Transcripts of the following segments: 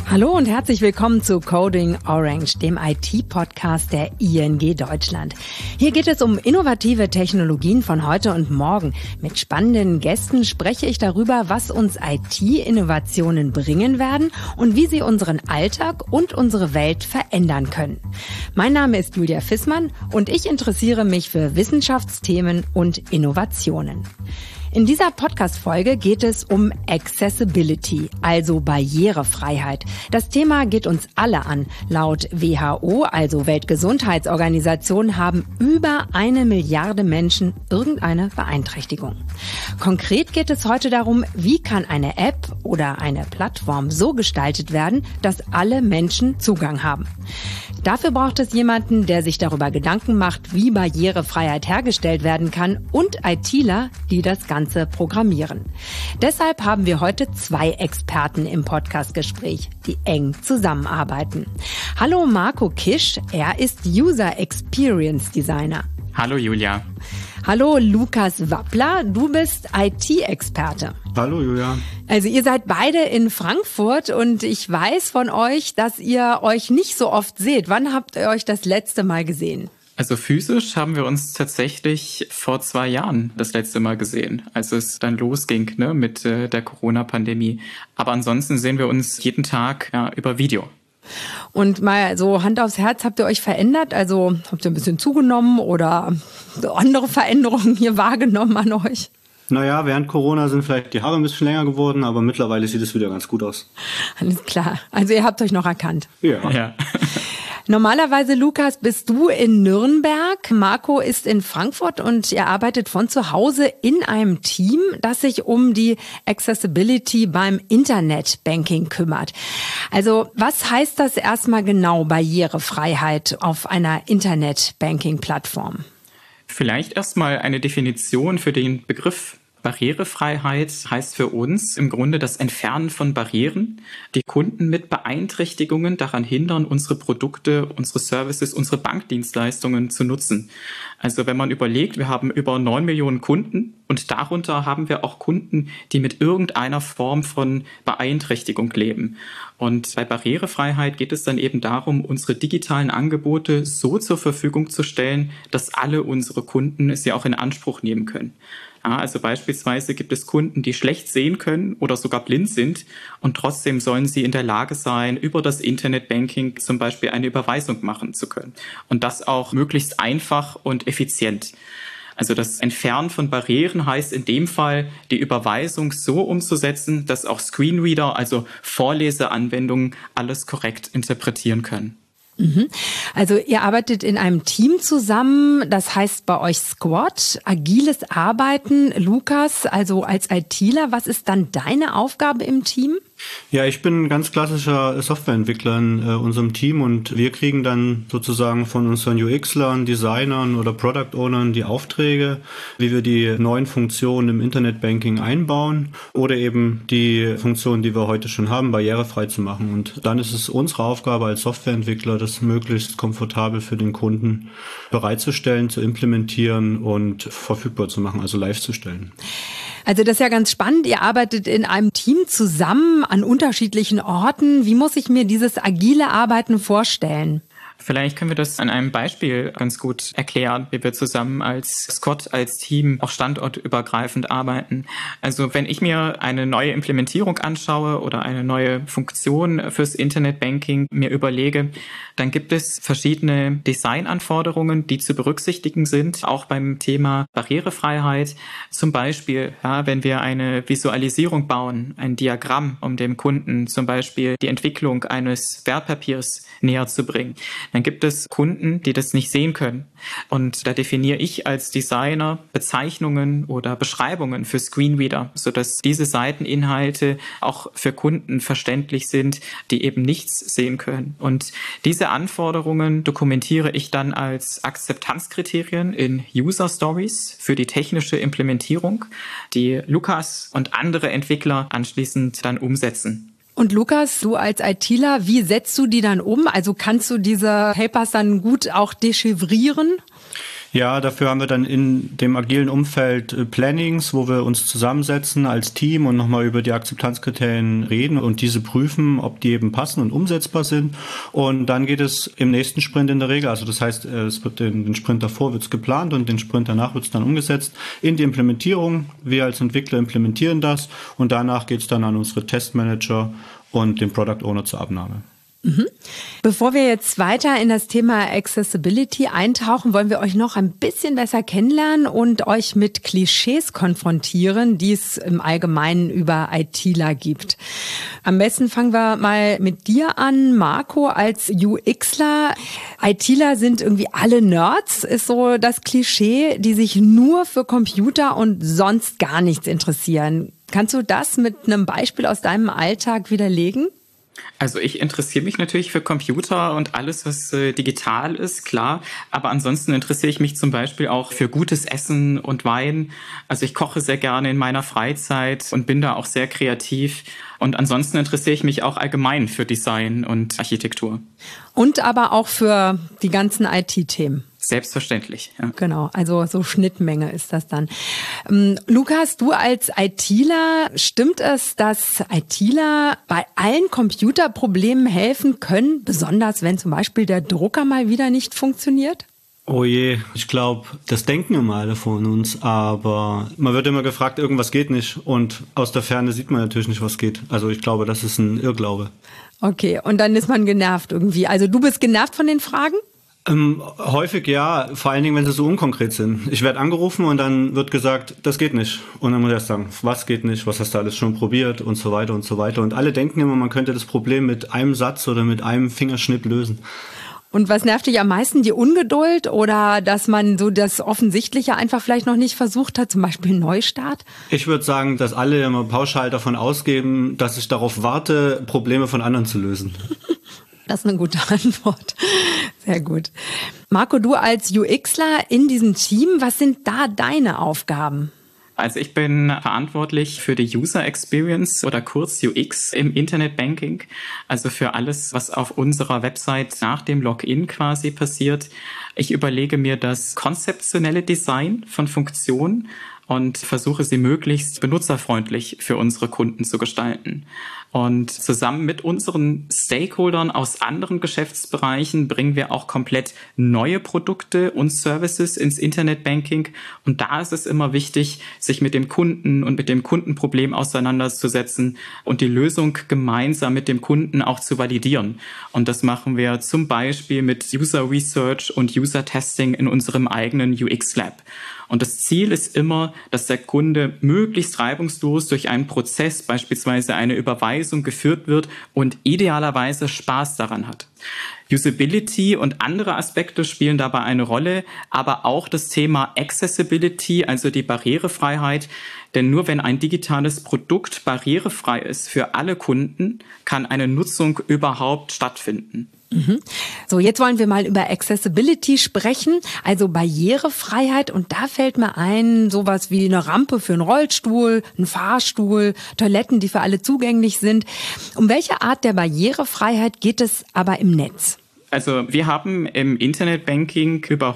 Hallo und herzlich willkommen zu Coding Orange, dem IT-Podcast der ING Deutschland. Hier geht es um innovative Technologien von heute und morgen. Mit spannenden Gästen spreche ich darüber, was uns IT-Innovationen bringen werden und wie sie unseren Alltag und unsere Welt verändern können. Mein Name ist Julia Fissmann und ich interessiere mich für Wissenschaftsthemen und Innovationen. In dieser Podcast-Folge geht es um Accessibility, also Barrierefreiheit. Das Thema geht uns alle an. Laut WHO, also Weltgesundheitsorganisation, haben über 1 Milliarde Menschen irgendeine Beeinträchtigung. Konkret geht es heute darum, wie kann eine App oder eine Plattform so gestaltet werden, dass alle Menschen Zugang haben. Dafür braucht es jemanden, der sich darüber Gedanken macht, wie Barrierefreiheit hergestellt werden kann und ITler, die das Ganze programmieren. Deshalb haben wir heute 2 Experten im Podcastgespräch, die eng zusammenarbeiten. Hallo Marco Kisch, er ist User Experience Designer. Hallo Julia. Hallo Lukas Wappler, du bist IT-Experte. Hallo Julia. Also ihr seid beide in Frankfurt und ich weiß von euch, dass ihr euch nicht so oft seht. Wann habt ihr euch das letzte Mal gesehen? Also physisch haben wir uns tatsächlich vor 2 Jahren das letzte Mal gesehen, als es dann losging mit der Corona-Pandemie. Aber ansonsten sehen wir uns jeden Tag über Video. Und mal so Hand aufs Herz, habt ihr euch verändert? Also habt ihr ein bisschen zugenommen oder andere Veränderungen hier wahrgenommen an euch? Naja, während Corona sind vielleicht die Haare ein bisschen länger geworden, aber mittlerweile sieht es wieder ganz gut aus. Alles klar. Also ihr habt euch noch erkannt. Ja. Normalerweise, Lukas, bist du in Nürnberg, Marco ist in Frankfurt und ihr arbeitet von zu Hause in einem Team, das sich um die Accessibility beim Internetbanking kümmert. Also was heißt das erstmal genau, Barrierefreiheit auf einer Internetbanking-Plattform? Vielleicht erstmal eine Definition für den Begriff. Barrierefreiheit heißt für uns im Grunde das Entfernen von Barrieren, die Kunden mit Beeinträchtigungen daran hindern, unsere Produkte, unsere Services, unsere Bankdienstleistungen zu nutzen. Also wenn man überlegt, wir haben über 9 Millionen Kunden und darunter haben wir auch Kunden, die mit irgendeiner Form von Beeinträchtigung leben. Und bei Barrierefreiheit geht es dann eben darum, unsere digitalen Angebote so zur Verfügung zu stellen, dass alle unsere Kunden sie auch in Anspruch nehmen können. Ja, also beispielsweise gibt es Kunden, die schlecht sehen können oder sogar blind sind und trotzdem sollen sie in der Lage sein, über das Internetbanking zum Beispiel eine Überweisung machen zu können. Und das auch möglichst einfach und effizient. Also das Entfernen von Barrieren heißt in dem Fall, die Überweisung so umzusetzen, dass auch Screenreader, also Vorleseanwendungen, alles korrekt interpretieren können. Also ihr arbeitet in einem Team zusammen, das heißt bei euch Squad, agiles Arbeiten. Lukas, also als ITler, was ist dann deine Aufgabe im Team? Ja, ich bin ein ganz klassischer Softwareentwickler in unserem Team und wir kriegen dann sozusagen von unseren UXlern, Designern oder Product Ownern die Aufträge, wie wir die neuen Funktionen im Internetbanking einbauen oder eben die Funktionen, die wir heute schon haben, barrierefrei zu machen. Und dann ist es unsere Aufgabe als Softwareentwickler, das möglichst komfortabel für den Kunden bereitzustellen, zu implementieren und verfügbar zu machen, also live zu stellen. Also das ist ja ganz spannend. Ihr arbeitet in einem Team zusammen an unterschiedlichen Orten. Wie muss ich mir dieses agile Arbeiten vorstellen? Vielleicht können wir das an einem Beispiel ganz gut erklären, wie wir zusammen als Squad, als Team auch standortübergreifend arbeiten. Also wenn ich mir eine neue Implementierung anschaue oder eine neue Funktion fürs Internetbanking mir überlege, dann gibt es verschiedene Designanforderungen, die zu berücksichtigen sind, auch beim Thema Barrierefreiheit. Zum Beispiel, wenn wir eine Visualisierung bauen, ein Diagramm, um dem Kunden zum Beispiel die Entwicklung eines Wertpapiers näher zu bringen. Dann gibt es Kunden, die das nicht sehen können. Und da definiere ich als Designer Bezeichnungen oder Beschreibungen für Screenreader, sodass diese Seiteninhalte auch für Kunden verständlich sind, die eben nichts sehen können. Und diese Anforderungen dokumentiere ich dann als Akzeptanzkriterien in User Stories für die technische Implementierung, die Lukas und andere Entwickler anschließend dann umsetzen. Und Lukas, du als ITler, wie setzt du die dann um? Also kannst du diese Papers dann gut auch dechiffrieren? Ja, dafür haben wir dann in dem agilen Umfeld Plannings, wo wir uns zusammensetzen als Team und nochmal über die Akzeptanzkriterien reden und diese prüfen, ob die eben passen und umsetzbar sind. Und dann geht es im nächsten Sprint in der Regel, also das heißt, es wird den Sprint davor wird's geplant und den Sprint danach wird's dann umgesetzt in die Implementierung. Wir als Entwickler implementieren das und danach geht's dann an unsere Testmanager und den Product Owner zur Abnahme. Bevor wir jetzt weiter in das Thema Accessibility eintauchen, wollen wir euch noch ein bisschen besser kennenlernen und euch mit Klischees konfrontieren, die es im Allgemeinen über ITler gibt. Am besten fangen wir mal mit dir an, Marco, als UXler. ITler sind irgendwie alle Nerds, ist so das Klischee, die sich nur für Computer und sonst gar nichts interessieren. Kannst du das mit einem Beispiel aus deinem Alltag widerlegen? Also ich interessiere mich natürlich für Computer und alles, was digital ist, klar. Aber ansonsten interessiere ich mich zum Beispiel auch für gutes Essen und Wein. Also ich koche sehr gerne in meiner Freizeit und bin da auch sehr kreativ. Und ansonsten interessiere ich mich auch allgemein für Design und Architektur. Und aber auch für die ganzen IT-Themen. Selbstverständlich, ja. Genau, also so Schnittmenge ist das dann. Lukas, du als ITler, stimmt es, dass ITler bei allen Computerproblemen helfen können, besonders wenn zum Beispiel der Drucker mal wieder nicht funktioniert? Oh je, ich glaube, das denken immer alle von uns, aber man wird immer gefragt, irgendwas geht nicht und aus der Ferne sieht man natürlich nicht, was geht. Also ich glaube, das ist ein Irrglaube. Okay, und dann ist man genervt irgendwie. Also du bist genervt von den Fragen? Häufig ja, vor allen Dingen, wenn sie so unkonkret sind. Ich werde angerufen und dann wird gesagt, das geht nicht. Und dann muss ich erst sagen, was geht nicht, was hast du alles schon probiert und so weiter und so weiter. Und alle denken immer, man könnte das Problem mit einem Satz oder mit einem Fingerschnipp lösen. Und was nervt dich am meisten? Die Ungeduld oder dass man so das Offensichtliche einfach vielleicht noch nicht versucht hat, zum Beispiel einen Neustart? Ich würde sagen, dass alle immer pauschal davon ausgeben, dass ich darauf warte, Probleme von anderen zu lösen. Das ist eine gute Antwort. Sehr gut. Marco, du als UXler in diesem Team, was sind da deine Aufgaben? Also ich bin verantwortlich für die User Experience oder kurz UX im Internetbanking, also für alles, was auf unserer Website nach dem Login quasi passiert. Ich überlege mir das konzeptionelle Design von Funktionen und versuche sie möglichst benutzerfreundlich für unsere Kunden zu gestalten. Und zusammen mit unseren Stakeholdern aus anderen Geschäftsbereichen bringen wir auch komplett neue Produkte und Services ins Internetbanking. Und da ist es immer wichtig, sich mit dem Kunden und mit dem Kundenproblem auseinanderzusetzen und die Lösung gemeinsam mit dem Kunden auch zu validieren. Und das machen wir zum Beispiel mit User Research und User Testing in unserem eigenen UX Lab. Und das Ziel ist immer, dass der Kunde möglichst reibungslos durch einen Prozess, beispielsweise eine Überweisung, geführt wird und idealerweise Spaß daran hat. Usability und andere Aspekte spielen dabei eine Rolle, aber auch das Thema Accessibility, also die Barrierefreiheit. Denn nur wenn ein digitales Produkt barrierefrei ist für alle Kunden, kann eine Nutzung überhaupt stattfinden. So, jetzt wollen wir mal über Accessibility sprechen, also Barrierefreiheit. Und da fällt mir ein, sowas wie eine Rampe für einen Rollstuhl, einen Fahrstuhl, Toiletten, die für alle zugänglich sind. Um welche Art der Barrierefreiheit geht es aber im Netz? Also wir haben im Internetbanking über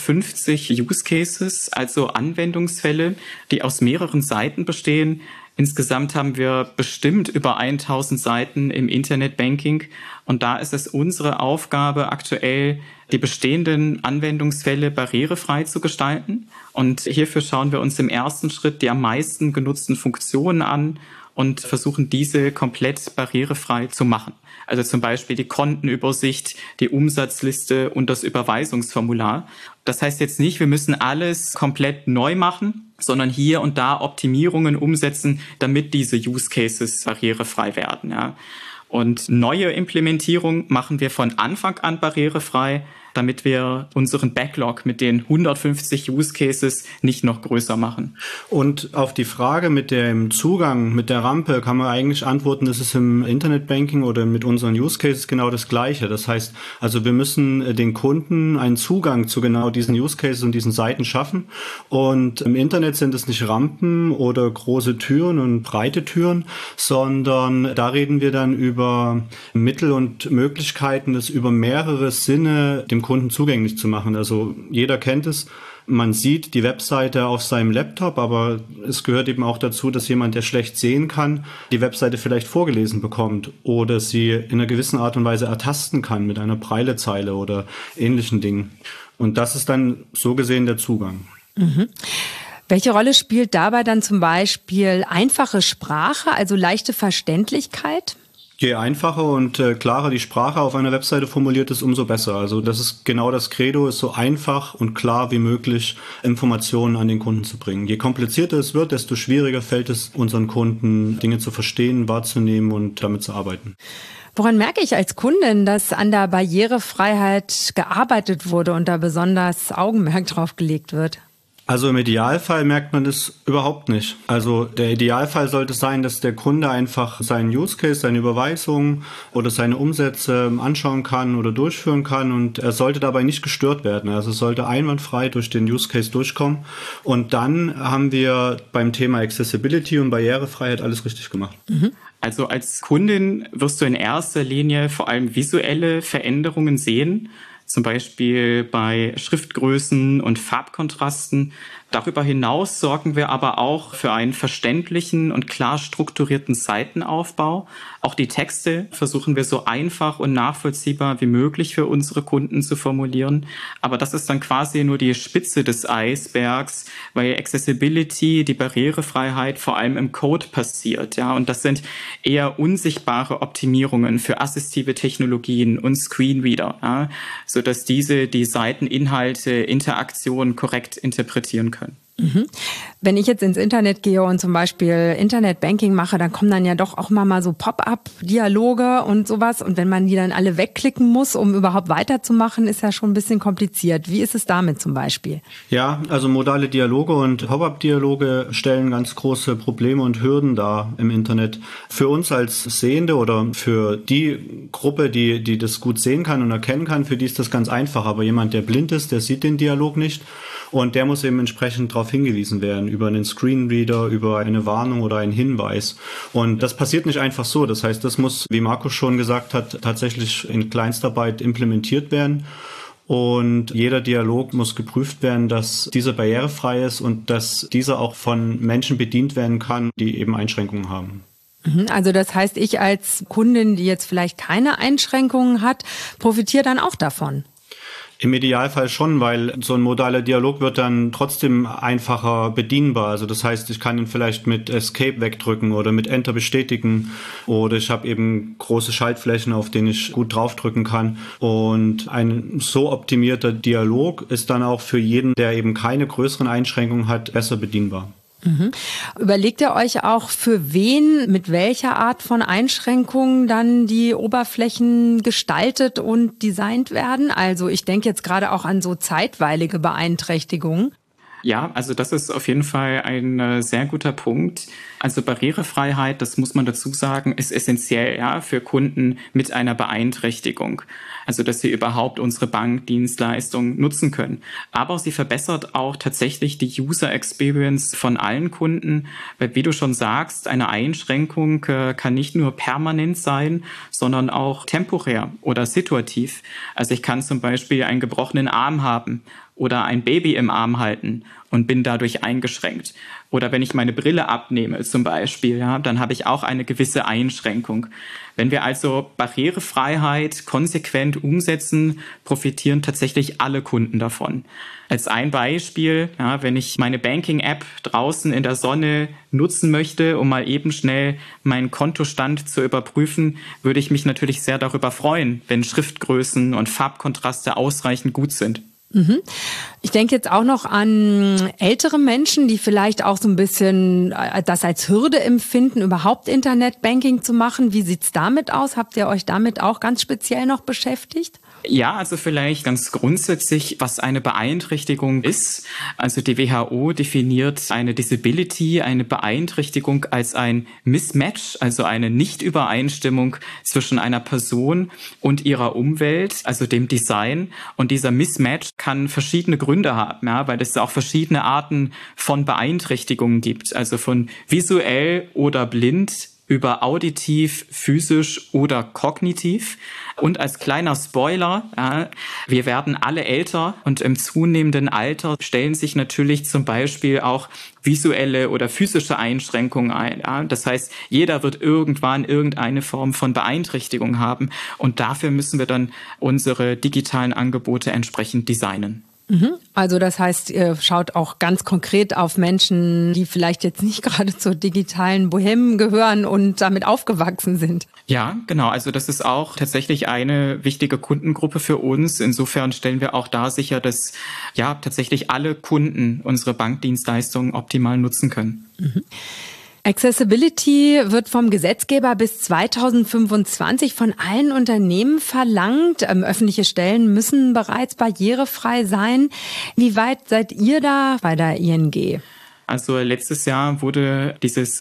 150 Use Cases, also Anwendungsfälle, die aus mehreren Seiten bestehen. Insgesamt haben wir bestimmt über 1000 Seiten im Internetbanking und da ist es unsere Aufgabe aktuell, die bestehenden Anwendungsfälle barrierefrei zu gestalten. Und hierfür schauen wir uns im ersten Schritt die am meisten genutzten Funktionen an und versuchen diese komplett barrierefrei zu machen. Also zum Beispiel die Kontenübersicht, die Umsatzliste und das Überweisungsformular. Das heißt jetzt nicht, wir müssen alles komplett neu machen, sondern hier und da Optimierungen umsetzen, damit diese Use Cases barrierefrei werden. Ja. Und neue Implementierung machen wir von Anfang an barrierefrei, damit wir unseren Backlog mit den 150 Use Cases nicht noch größer machen. Und auf die Frage mit dem Zugang, mit der Rampe, kann man eigentlich antworten, das ist im Internetbanking oder mit unseren Use Cases genau das Gleiche. Das heißt, also wir müssen den Kunden einen Zugang zu genau diesen Use Cases und diesen Seiten schaffen. Und im Internet sind es nicht Rampen oder große Türen und breite Türen, sondern da reden wir dann über Mittel und Möglichkeiten, das über mehrere Sinne dem Kunden zugänglich zu machen. Also jeder kennt es. man sieht die Webseite auf seinem Laptop, aber es gehört eben auch dazu, dass jemand, der schlecht sehen kann, die Webseite vielleicht vorgelesen bekommt oder sie in einer gewissen Art und Weise ertasten kann mit einer Breilezeile oder ähnlichen Dingen. Und das ist dann so gesehen der Zugang. Mhm. Welche Rolle spielt dabei dann zum Beispiel einfache Sprache, also leichte Verständlichkeit? Je einfacher und klarer die Sprache auf einer Webseite formuliert ist, umso besser. Also das ist genau das Credo, ist so einfach und klar wie möglich Informationen an den Kunden zu bringen. Je komplizierter es wird, desto schwieriger fällt es unseren Kunden, Dinge zu verstehen, wahrzunehmen und damit zu arbeiten. Woran merke ich als Kundin, dass an der Barrierefreiheit gearbeitet wurde und da besonders Augenmerk drauf gelegt wird? Also im Idealfall merkt man das überhaupt nicht. Also der Idealfall sollte sein, dass der Kunde einfach seinen Use Case, seine Überweisungen oder seine Umsätze anschauen kann oder durchführen kann und er sollte dabei nicht gestört werden. Also es sollte einwandfrei durch den Use Case durchkommen. Und dann haben wir beim Thema Accessibility und Barrierefreiheit alles richtig gemacht. Also als Kundin wirst du in erster Linie vor allem visuelle Veränderungen sehen, zum Beispiel bei Schriftgrößen und Farbkontrasten. Darüber hinaus sorgen wir aber auch für einen verständlichen und klar strukturierten Seitenaufbau. Auch die Texte versuchen wir so einfach und nachvollziehbar wie möglich für unsere Kunden zu formulieren. Aber das ist dann quasi nur die Spitze des Eisbergs, weil Accessibility, die Barrierefreiheit vor allem im Code passiert. Ja, und das sind eher unsichtbare Optimierungen für assistive Technologien und Screenreader, ja, sodass diese die Seiteninhalte, Interaktionen korrekt interpretieren können. Wenn ich jetzt ins Internet gehe und zum Beispiel Internetbanking mache, dann kommen dann ja doch auch mal so Pop-up-Dialoge und sowas. Und wenn man die dann alle wegklicken muss, um überhaupt weiterzumachen, ist ja schon ein bisschen kompliziert. Wie ist es damit zum Beispiel? Ja, also modale Dialoge und Pop-up-Dialoge stellen ganz große Probleme und Hürden dar im Internet. Für uns als Sehende oder für die Gruppe, die das gut sehen kann und erkennen kann, für die ist das ganz einfach. Aber jemand, der blind ist, der sieht den Dialog nicht. Und der muss eben entsprechend darauf hingewiesen werden, über einen Screenreader, über eine Warnung oder einen Hinweis. Und das passiert nicht einfach so. Das heißt, das muss, wie Markus schon gesagt hat, tatsächlich in Kleinstarbeit implementiert werden. Und jeder Dialog muss geprüft werden, dass dieser barrierefrei ist und dass dieser auch von Menschen bedient werden kann, die eben Einschränkungen haben. Also das heißt, ich als Kundin, die jetzt vielleicht keine Einschränkungen hat, profitiere dann auch davon? Im Idealfall schon, weil so ein modaler Dialog wird dann trotzdem einfacher bedienbar. Also das heißt, ich kann ihn vielleicht mit Escape wegdrücken oder mit Enter bestätigen oder ich habe eben große Schaltflächen, auf denen ich gut draufdrücken kann. Und ein so optimierter Dialog ist dann auch für jeden, der eben keine größeren Einschränkungen hat, besser bedienbar. Überlegt ihr euch auch, für wen, mit welcher Art von Einschränkungen dann die Oberflächen gestaltet und designt werden? Also ich denke jetzt gerade auch an so zeitweilige Beeinträchtigungen. Ja, also das ist auf jeden Fall ein sehr guter Punkt. Also Barrierefreiheit, das muss man dazu sagen, ist essentiell, ja, für Kunden mit einer Beeinträchtigung. Also dass sie überhaupt unsere Bankdienstleistung nutzen können. Aber sie verbessert auch tatsächlich die User Experience von allen Kunden, weil wie du schon sagst, eine Einschränkung kann nicht nur permanent sein, sondern auch temporär oder situativ. Also ich kann zum Beispiel einen gebrochenen Arm haben oder ein Baby im Arm halten und bin dadurch eingeschränkt. Oder wenn ich meine Brille abnehme zum Beispiel, ja, dann habe ich auch eine gewisse Einschränkung. Wenn wir also Barrierefreiheit konsequent umsetzen, profitieren tatsächlich alle Kunden davon. Als ein Beispiel, ja, wenn ich meine Banking-App draußen in der Sonne nutzen möchte, um mal eben schnell meinen Kontostand zu überprüfen, würde ich mich natürlich sehr darüber freuen, wenn Schriftgrößen und Farbkontraste ausreichend gut sind. Ich denke jetzt auch noch an ältere Menschen, die vielleicht auch so ein bisschen das als Hürde empfinden, überhaupt Internetbanking zu machen. Wie sieht's damit aus? Habt ihr euch damit auch ganz speziell noch beschäftigt? Ja, also vielleicht ganz grundsätzlich, was eine Beeinträchtigung ist. Also die WHO definiert eine Disability, eine Beeinträchtigung als ein Mismatch, also eine Nichtübereinstimmung zwischen einer Person und ihrer Umwelt, also dem Design. Und dieser Mismatch kann verschiedene Gründe haben, ja, weil es auch verschiedene Arten von Beeinträchtigungen gibt, also von visuell oder blind über auditiv, physisch oder kognitiv. Und als kleiner Spoiler, wir werden alle älter und im zunehmenden Alter stellen sich natürlich zum Beispiel auch visuelle oder physische Einschränkungen ein. Ja? Das heißt, jeder wird irgendwann irgendeine Form von Beeinträchtigung haben und dafür müssen wir dann unsere digitalen Angebote entsprechend designen. Also das heißt, ihr schaut auch ganz konkret auf Menschen, die vielleicht jetzt nicht gerade zur digitalen Bohème gehören und damit aufgewachsen sind. Ja, genau. Also das ist auch tatsächlich eine wichtige Kundengruppe für uns. Insofern stellen wir auch da sicher, dass ja tatsächlich alle Kunden unsere Bankdienstleistungen optimal nutzen können. Accessibility wird vom Gesetzgeber bis 2025 von allen Unternehmen verlangt. Öffentliche Stellen müssen bereits barrierefrei sein. Wie weit seid ihr da bei der ING? Also letztes Jahr wurde dieses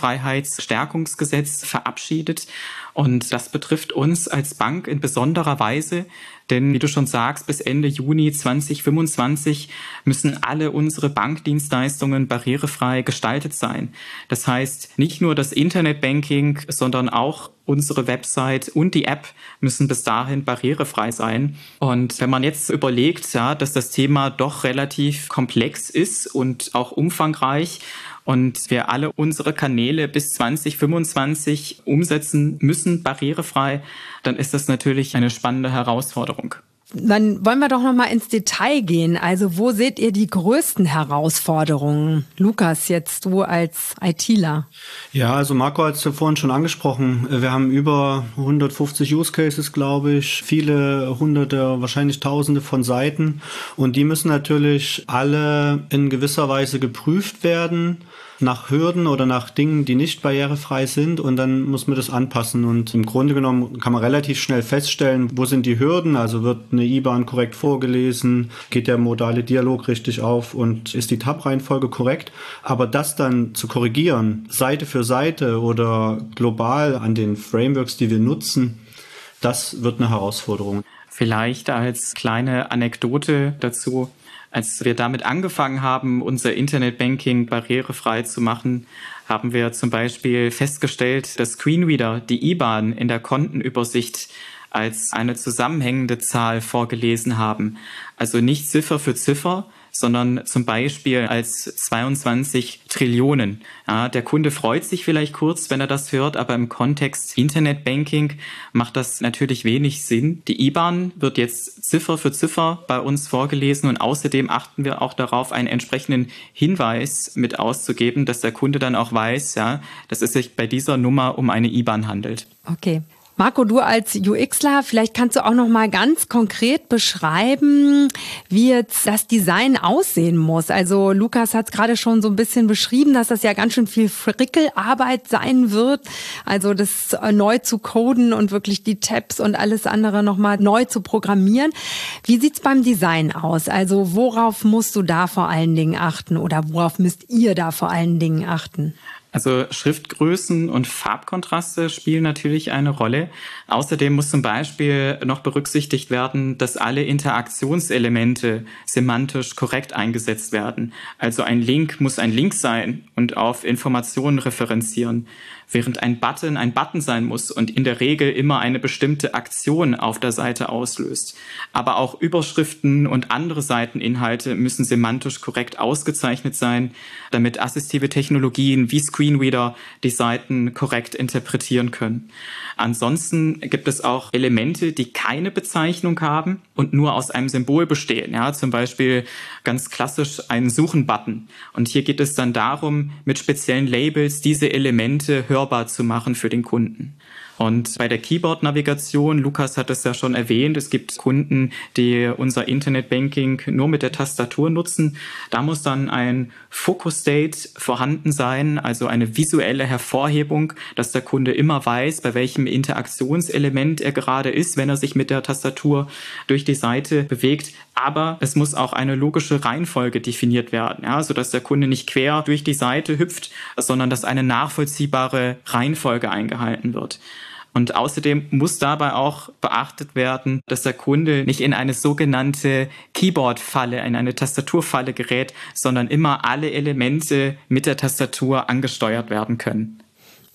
Barrierefreiheitsstärkungsgesetz verabschiedet und das betrifft uns als Bank in besonderer Weise, denn wie du schon sagst, bis Ende Juni 2025 müssen alle unsere Bankdienstleistungen barrierefrei gestaltet sein. Das heißt, nicht nur das Internetbanking, sondern auch unsere Website und die App müssen bis dahin barrierefrei sein. Und wenn man jetzt überlegt, ja, dass das Thema doch relativ komplex ist und auch umfangreich und wir alle unsere Kanäle bis 2025 umsetzen müssen, barrierefrei, dann ist das natürlich eine spannende Herausforderung. Dann wollen wir doch noch mal ins Detail gehen. Also wo seht ihr die größten Herausforderungen? Lukas, jetzt du als ITler. Ja, also Marco hat es ja vorhin schon angesprochen. Wir haben über 150 Use Cases, glaube ich, viele Hunderte, wahrscheinlich Tausende von Seiten. Und die müssen natürlich alle in gewisser Weise geprüft werden nach Hürden oder nach Dingen, die nicht barrierefrei sind, und dann muss man das anpassen. Und im Grunde genommen kann man relativ schnell feststellen, wo sind die Hürden, also wird eine IBAN korrekt vorgelesen, geht der modale Dialog richtig auf und ist die Tab-Reihenfolge korrekt. Aber das dann zu korrigieren, Seite für Seite oder global an den Frameworks, die wir nutzen, das wird eine Herausforderung. Vielleicht als kleine Anekdote dazu: Als wir damit angefangen haben, unser Internetbanking barrierefrei zu machen, haben wir zum Beispiel festgestellt, dass Screenreader die IBAN in der Kontenübersicht als eine zusammenhängende Zahl vorgelesen haben. Also nicht Ziffer für Ziffer, sondern zum Beispiel als 22 Trillionen. Ja, der Kunde freut sich vielleicht kurz, wenn er das hört, aber im Kontext Internetbanking macht das natürlich wenig Sinn. Die IBAN wird jetzt Ziffer für Ziffer bei uns vorgelesen und außerdem achten wir auch darauf, einen entsprechenden Hinweis mit auszugeben, dass der Kunde dann auch weiß, ja, dass es sich bei dieser Nummer um eine IBAN handelt. Okay. Marco, du als UXler, vielleicht kannst du auch noch mal ganz konkret beschreiben, wie jetzt das Design aussehen muss. Also Lukas hat es gerade schon so ein bisschen beschrieben, dass das ja ganz schön viel Frickelarbeit sein wird. Also das neu zu coden und wirklich die Tabs und alles andere noch mal neu zu programmieren. Wie sieht's beim Design aus? Also worauf musst du da vor allen Dingen achten oder worauf müsst ihr da vor allen Dingen achten? Also Schriftgrößen und Farbkontraste spielen natürlich eine Rolle. Außerdem muss zum Beispiel noch berücksichtigt werden, dass alle Interaktionselemente semantisch korrekt eingesetzt werden. Also ein Link muss ein Link sein und auf Informationen referenzieren, während ein Button sein muss und in der Regel immer eine bestimmte Aktion auf der Seite auslöst. Aber auch Überschriften und andere Seiteninhalte müssen semantisch korrekt ausgezeichnet sein, damit assistive Technologien wie Screenreader die Seiten korrekt interpretieren können. Ansonsten gibt es auch Elemente, die keine Bezeichnung haben und nur aus einem Symbol bestehen. Ja, zum Beispiel ganz klassisch einen Suchen-Button. Und hier geht es dann darum, mit speziellen Labels diese Elemente hörbar zu machen für den Kunden. Und bei der Keyboard-Navigation, Lukas hat es ja schon erwähnt, es gibt Kunden, die unser Internetbanking nur mit der Tastatur nutzen. Da muss dann ein Focus State vorhanden sein, also eine visuelle Hervorhebung, dass der Kunde immer weiß, bei welchem Interaktionselement er gerade ist, wenn er sich mit der Tastatur durch die Seite bewegt. Aber es muss auch eine logische Reihenfolge definiert werden, ja, sodass der Kunde nicht quer durch die Seite hüpft, sondern dass eine nachvollziehbare Reihenfolge eingehalten wird. Und außerdem muss dabei auch beachtet werden, dass der Kunde nicht in eine sogenannte Keyboard-Falle, in eine Tastaturfalle gerät, sondern immer alle Elemente mit der Tastatur angesteuert werden können.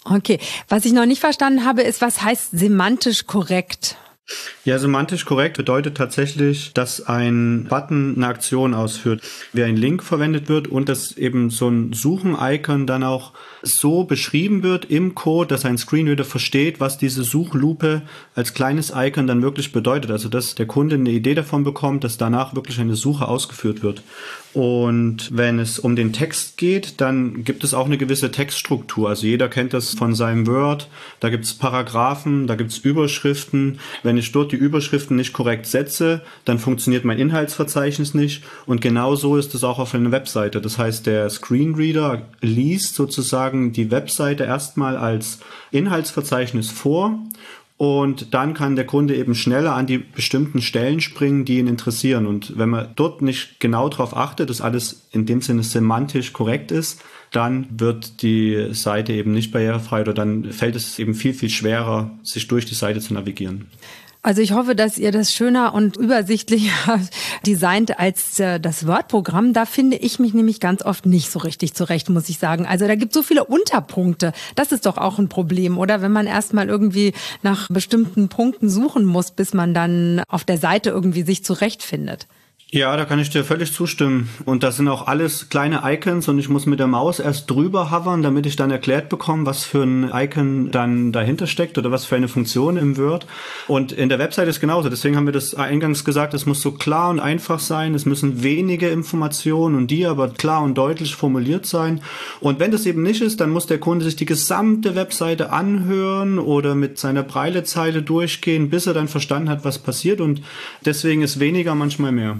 Okay. Was ich noch nicht verstanden habe, ist, was heißt semantisch korrekt? Ja, semantisch korrekt bedeutet tatsächlich, dass ein Button eine Aktion ausführt, wie ein Link verwendet wird und dass eben so ein Suchen-Icon dann auch so beschrieben wird im Code, dass ein Screenreader versteht, was diese Suchlupe als kleines Icon dann wirklich bedeutet. Also dass der Kunde eine Idee davon bekommt, dass danach wirklich eine Suche ausgeführt wird. Und wenn es um den Text geht, dann gibt es auch eine gewisse Textstruktur. Also jeder kennt das von seinem Word. Da gibt es Paragraphen, da gibt es Überschriften. Wenn ich dort die Überschriften nicht korrekt setze, dann funktioniert mein Inhaltsverzeichnis nicht. Und genauso ist es auch auf einer Webseite. Das heißt, der Screenreader liest sozusagen die Webseite erstmal als Inhaltsverzeichnis vor. Und dann kann der Kunde eben schneller an die bestimmten Stellen springen, die ihn interessieren. Und wenn man dort nicht genau darauf achtet, dass alles in dem Sinne semantisch korrekt ist, dann wird die Seite eben nicht barrierefrei oder dann fällt es eben viel, viel schwerer, sich durch die Seite zu navigieren. Also ich hoffe, dass ihr das schöner und übersichtlicher designt als das Word-Programm. Da finde ich mich nämlich ganz oft nicht so richtig zurecht, muss ich sagen. Also da gibt es so viele Unterpunkte. Das ist doch auch ein Problem, oder? Wenn man erstmal irgendwie nach bestimmten Punkten suchen muss, bis man dann auf der Seite irgendwie sich zurechtfindet. Ja, da kann ich dir völlig zustimmen. Und das sind auch alles kleine Icons und ich muss mit der Maus erst drüber hovern, damit ich dann erklärt bekomme, was für ein Icon dann dahinter steckt oder was für eine Funktion im Word. Und in der Website ist genauso. Deswegen haben wir das eingangs gesagt, es muss so klar und einfach sein. Es müssen wenige Informationen und die aber klar und deutlich formuliert sein. Und wenn das eben nicht ist, dann muss der Kunde sich die gesamte Webseite anhören oder mit seiner Breilezeile durchgehen, bis er dann verstanden hat, was passiert. Und deswegen ist weniger manchmal mehr.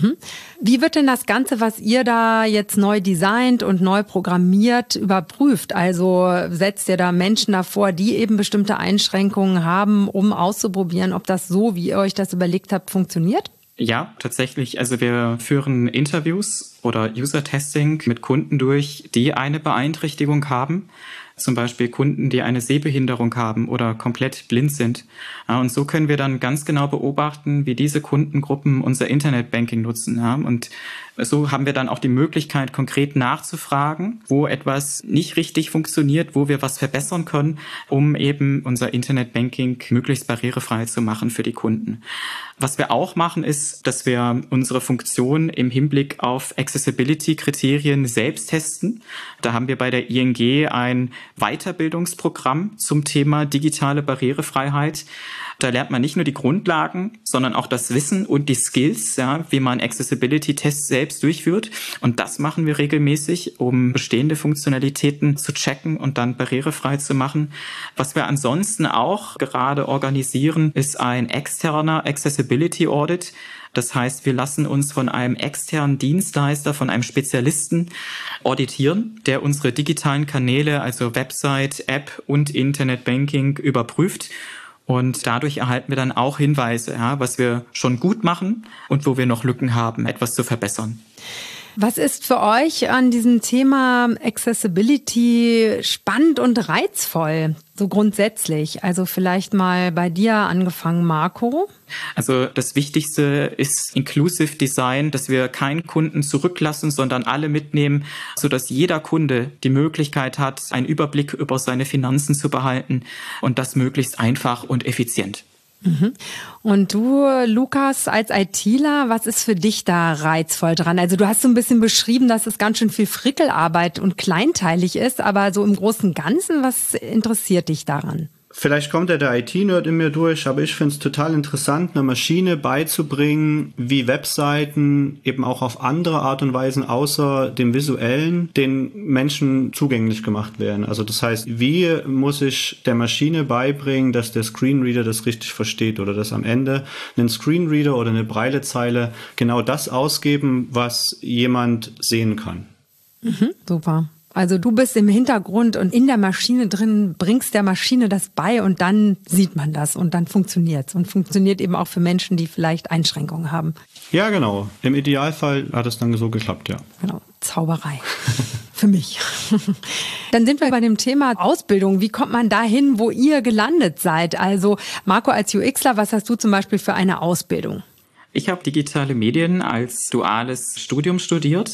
Wie wird denn das Ganze, was ihr da jetzt neu designt und neu programmiert, überprüft? Also setzt ihr da Menschen davor, die eben bestimmte Einschränkungen haben, um auszuprobieren, ob das so, wie ihr euch das überlegt habt, funktioniert? Ja, tatsächlich. Also wir führen Interviews oder User-Testing mit Kunden durch, die eine Beeinträchtigung haben. Zum Beispiel Kunden, die eine Sehbehinderung haben oder komplett blind sind. Und so können wir dann ganz genau beobachten, wie diese Kundengruppen unser Internetbanking nutzen. Und so haben wir dann auch die Möglichkeit, konkret nachzufragen, wo etwas nicht richtig funktioniert, wo wir was verbessern können, um eben unser Internetbanking möglichst barrierefrei zu machen für die Kunden. Was wir auch machen, ist, dass wir unsere Funktion im Hinblick auf Accessibility-Kriterien selbst testen. Da haben wir bei der ING ein Weiterbildungsprogramm zum Thema digitale Barrierefreiheit. Da lernt man nicht nur die Grundlagen, sondern auch das Wissen und die Skills, ja, wie man Accessibility-Tests selbst durchführt. Und das machen wir regelmäßig, um bestehende Funktionalitäten zu checken und dann barrierefrei zu machen. Was wir ansonsten auch gerade organisieren, ist ein externer Accessibility Audit. Das heißt, wir lassen uns von einem externen Dienstleister, von einem Spezialisten auditieren, der unsere digitalen Kanäle, also Website, App und Internetbanking überprüft. Und dadurch erhalten wir dann auch Hinweise, ja, was wir schon gut machen und wo wir noch Lücken haben, etwas zu verbessern. Was ist für euch an diesem Thema Accessibility spannend und reizvoll, so grundsätzlich? Also vielleicht mal bei dir angefangen, Marco. Also das Wichtigste ist Inclusive Design, dass wir keinen Kunden zurücklassen, sondern alle mitnehmen, sodass jeder Kunde die Möglichkeit hat, einen Überblick über seine Finanzen zu behalten und das möglichst einfach und effizient. Und du, Lukas, als ITler, was ist für dich da reizvoll dran? Also du hast so ein bisschen beschrieben, dass es ganz schön viel Frickelarbeit und kleinteilig ist, aber so im Großen und Ganzen, was interessiert dich daran? Vielleicht kommt ja der IT-Nerd in mir durch, aber ich finde es total interessant, einer Maschine beizubringen, wie Webseiten eben auch auf andere Art und Weisen außer dem Visuellen den Menschen zugänglich gemacht werden. Also das heißt, wie muss ich der Maschine beibringen, dass der Screenreader das richtig versteht oder dass am Ende ein Screenreader oder eine Breilezeile genau das ausgeben, was jemand sehen kann. Super. Also du bist im Hintergrund und in der Maschine drin, bringst der Maschine das bei und dann sieht man das und dann funktioniert's. Und funktioniert eben auch für Menschen, die vielleicht Einschränkungen haben. Ja, genau. Im Idealfall hat es dann so geklappt, ja. Genau, Zauberei. Für mich. Dann sind wir bei dem Thema Ausbildung. Wie kommt man dahin, wo ihr gelandet seid? Also Marco als UXler, was hast du zum Beispiel für eine Ausbildung? Ich habe digitale Medien als duales Studium studiert.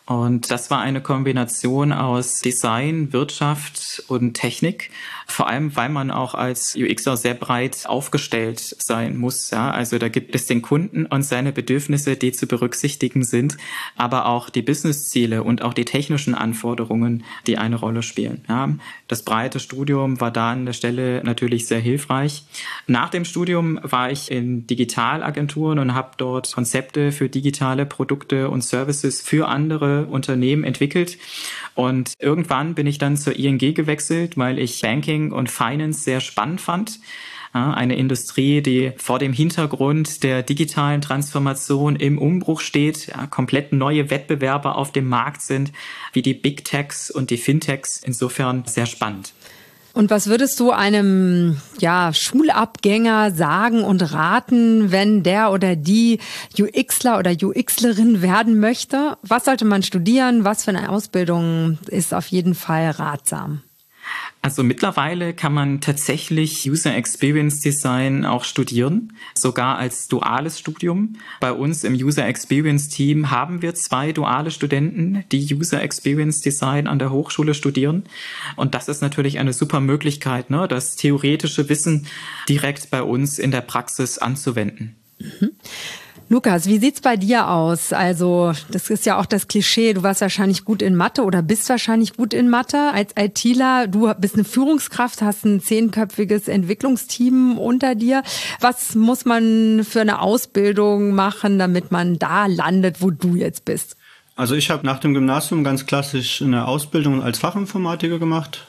Und das war eine Kombination aus Design, Wirtschaft und Technik. Vor allem, weil man auch als UXer sehr breit aufgestellt sein muss. Ja? Also da gibt es den Kunden und seine Bedürfnisse, die zu berücksichtigen sind, aber auch die Businessziele und auch die technischen Anforderungen, die eine Rolle spielen. Ja? Das breite Studium war da an der Stelle natürlich sehr hilfreich. Nach dem Studium war ich in Digitalagenturen und habe dort Konzepte für digitale Produkte und Services für andere Unternehmen entwickelt. Und irgendwann bin ich dann zur ING gewechselt, weil ich Banking und Finance sehr spannend fand. Eine Industrie, die vor dem Hintergrund der digitalen Transformation im Umbruch steht, komplett neue Wettbewerber auf dem Markt sind, wie die Big Techs und die Fintechs. Insofern sehr spannend. Und was würdest du einem Schulabgänger sagen und raten, wenn der oder die UXler oder UXlerin werden möchte? Was sollte man studieren? Was für eine Ausbildung ist auf jeden Fall ratsam? Also mittlerweile kann man tatsächlich User Experience Design auch studieren, sogar als duales Studium. Bei uns im User Experience Team haben wir 2 duale Studenten, die User Experience Design an der Hochschule studieren. Und das ist natürlich eine super Möglichkeit, das theoretische Wissen direkt bei uns in der Praxis anzuwenden. Mhm. Lukas, wie sieht's bei dir aus? Also, das ist ja auch das Klischee, du warst wahrscheinlich gut in Mathe oder bist wahrscheinlich gut in Mathe als ITler. Du bist eine Führungskraft, hast ein 10-köpfiges Entwicklungsteam unter dir. Was muss man für eine Ausbildung machen, damit man da landet, wo du jetzt bist? Also ich habe nach dem Gymnasium ganz klassisch eine Ausbildung als Fachinformatiker gemacht.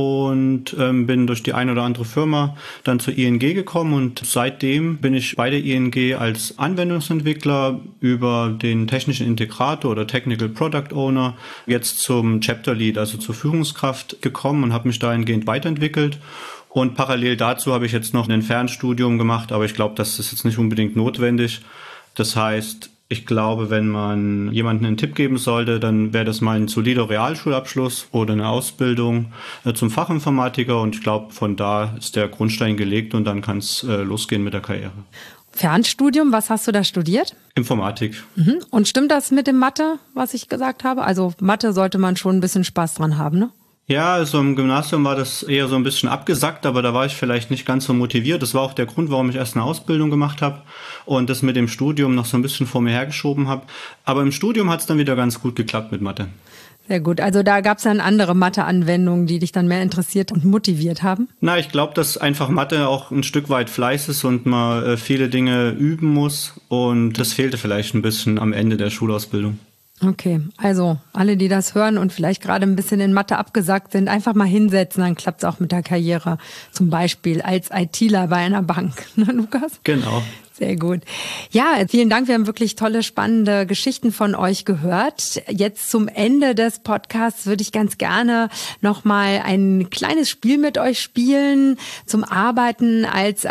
Und bin durch die eine oder andere Firma dann zur ING gekommen und seitdem bin ich bei der ING als Anwendungsentwickler über den technischen Integrator oder Technical Product Owner jetzt zum Chapter Lead, also zur Führungskraft gekommen und habe mich dahingehend weiterentwickelt. Und parallel dazu habe ich jetzt noch ein Fernstudium gemacht, aber ich glaube, das ist jetzt nicht unbedingt notwendig. Das heißt, ich glaube, wenn man jemandem einen Tipp geben sollte, dann wäre das mal ein solider Realschulabschluss oder eine Ausbildung zum Fachinformatiker. Und ich glaube, von da ist der Grundstein gelegt und dann kann es losgehen mit der Karriere. Fernstudium, was hast du da studiert? Informatik. Mhm. Und stimmt das mit dem Mathe, was ich gesagt habe? Also Mathe sollte man schon ein bisschen Spaß dran haben, ne? Ja, also im Gymnasium war das eher so ein bisschen abgesackt, aber da war ich vielleicht nicht ganz so motiviert. Das war auch der Grund, warum ich erst eine Ausbildung gemacht habe und das mit dem Studium noch so ein bisschen vor mir hergeschoben habe. Aber im Studium hat es dann wieder ganz gut geklappt mit Mathe. Sehr gut. Also da gab es dann andere Mathe-Anwendungen, die dich dann mehr interessiert und motiviert haben? Na, ich glaube, dass einfach Mathe auch ein Stück weit Fleiß ist und man viele Dinge üben muss. Und das fehlte vielleicht ein bisschen am Ende der Schulausbildung. Okay, also alle, die das hören und vielleicht gerade ein bisschen in Mathe abgesackt sind, einfach mal hinsetzen, dann klappt es auch mit der Karriere. Zum Beispiel als ITler bei einer Bank, ne, Lukas? Genau. Sehr gut. Ja, vielen Dank. Wir haben wirklich tolle, spannende Geschichten von euch gehört. Jetzt zum Ende des Podcasts würde ich ganz gerne nochmal ein kleines Spiel mit euch spielen zum Arbeiten als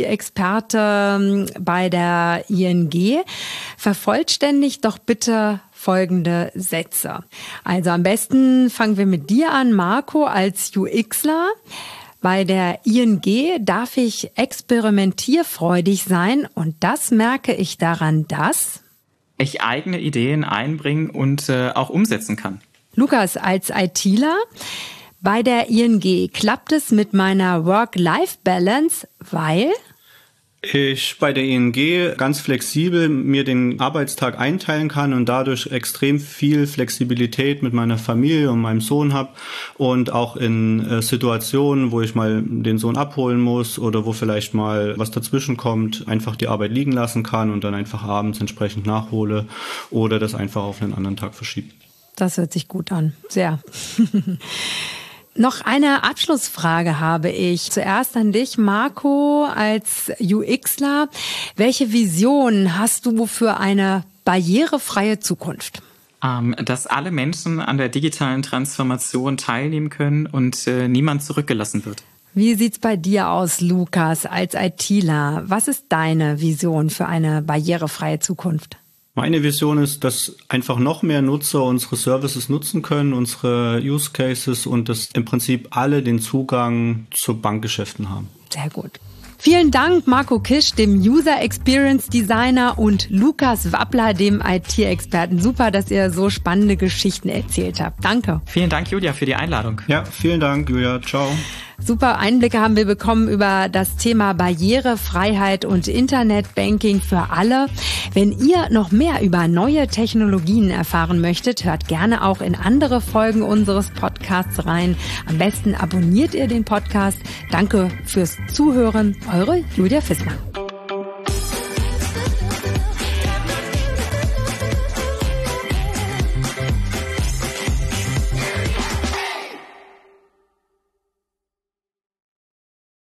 IT-Experte bei der ING. Vervollständigt doch bitte folgende Sätze. Also am besten fangen wir mit dir an, Marco, als UXler. Bei der ING darf ich experimentierfreudig sein und das merke ich daran, dass ich eigene Ideen einbringen und auch umsetzen kann. Lukas, als ITler, bei der ING klappt es mit meiner Work-Life-Balance, weil ich bei der ING ganz flexibel mir den Arbeitstag einteilen kann und dadurch extrem viel Flexibilität mit meiner Familie und meinem Sohn habe und auch in Situationen, wo ich mal den Sohn abholen muss oder wo vielleicht mal was dazwischen kommt, einfach die Arbeit liegen lassen kann und dann einfach abends entsprechend nachhole oder das einfach auf einen anderen Tag verschiebe. Das hört sich gut an, sehr. Noch eine Abschlussfrage habe ich. Zuerst an dich, Marco, als UXler. Welche Vision hast du für eine barrierefreie Zukunft? Dass alle Menschen an der digitalen Transformation teilnehmen können und niemand zurückgelassen wird. Wie sieht's bei dir aus, Lukas, als ITler? Was ist deine Vision für eine barrierefreie Zukunft? Meine Vision ist, dass einfach noch mehr Nutzer unsere Services nutzen können, unsere Use Cases und dass im Prinzip alle den Zugang zu Bankgeschäften haben. Sehr gut. Vielen Dank Marco Kisch, dem User Experience Designer, und Lukas Wappler, dem IT-Experten. Super, dass ihr so spannende Geschichten erzählt habt. Danke. Vielen Dank, Julia, für die Einladung. Ja, vielen Dank, Julia. Ciao. Super Einblicke haben wir bekommen über das Thema Barrierefreiheit und Internetbanking für alle. Wenn ihr noch mehr über neue Technologien erfahren möchtet, hört gerne auch in andere Folgen unseres Podcasts rein. Am besten abonniert ihr den Podcast. Danke fürs Zuhören. Eure Julia Fissmann.